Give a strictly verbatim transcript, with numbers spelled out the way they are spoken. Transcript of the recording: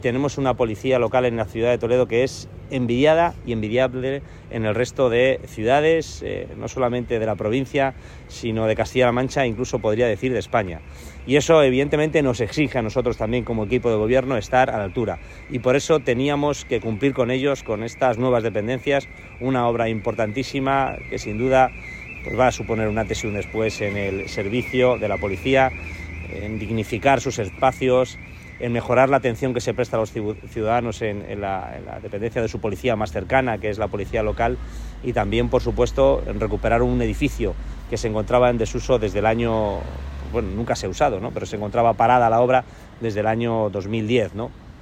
Tenemos una policía local en la ciudad de Toledo que es envidiada y envidiable en el resto de ciudades, eh, no solamente de la provincia, sino de Castilla-La Mancha, incluso podría decir de España. Y eso evidentemente nos exige a nosotros también como equipo de gobierno estar a la altura. Y por eso teníamos que cumplir con ellos, con estas nuevas dependencias, una obra importantísima que sin duda pues va a suponer un antes y un después en el servicio de la policía, en dignificar sus espacios, en mejorar la atención que se presta a los ciudadanos en, en, la, en la dependencia de su policía más cercana, que es la policía local, y también, por supuesto, en recuperar un edificio que se encontraba en desuso desde el año, bueno, nunca se ha usado, ¿no? Pero se encontraba parada la obra desde el año dos mil diez, ¿no?